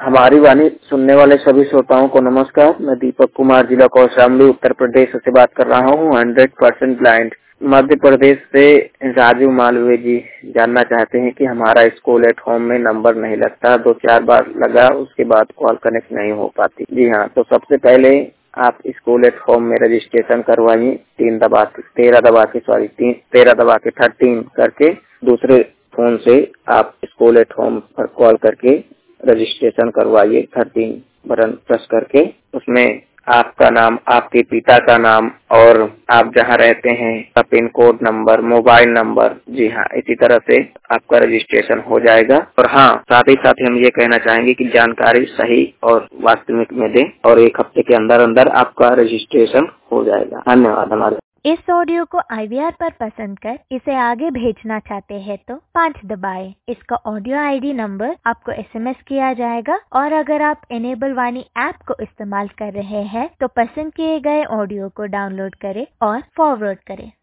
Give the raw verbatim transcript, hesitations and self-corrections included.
हमारी वाणी सुनने वाले सभी श्रोताओं को नमस्कार। मैं दीपक कुमार, जिला कौशाम्बी, उत्तर प्रदेश से बात कर रहा हूँ। Hundred percent blind Madhya Pradesh से राजू मालवीय जी जानना चाहते हैं कि हमारा स्कूल एट होम में नंबर नहीं लगता। दो चार बार लगा, उसके बाद कॉल कनेक्ट नहीं हो पाती। जी हाँ, तो सबसे पहले आप स्कूल एट होम में रजिस्ट्रेशन करवाइए। तीन दबा के तेरह दबा के सॉरी तीन तेरह दबा के थर्टीन करके दूसरे फोन से आप स्कूल एट होम पर कॉल करके रजिस्ट्रेशन करवाइए। थर्टीन बटन प्रेस करके उसमें आपका नाम, आपके पिता का नाम और आप जहाँ रहते हैं का pin code number, mobile number. जी हाँ, इसी तरह से आपका रजिस्ट्रेशन हो जाएगा। और हाँ, साथ ही साथ हम ये कहना चाहेंगे कि जानकारी सही और वास्तविक में दें और एक हफ्ते के अंदर अंदर आपका रजिस्ट्रेशन हो जाएगा। धन्यवाद। हमारे इस ऑडियो को आई वी आर पर पसंद कर इसे आगे भेजना चाहते हैं तो पाँच दबाएं। इसका ऑडियो आई डी नंबर आपको एस एम एस किया जाएगा। और अगर आप इनेबल वाणी ऐप को इस्तेमाल कर रहे हैं तो पसंद किए गए ऑडियो को डाउनलोड करें और फॉरवर्ड करें।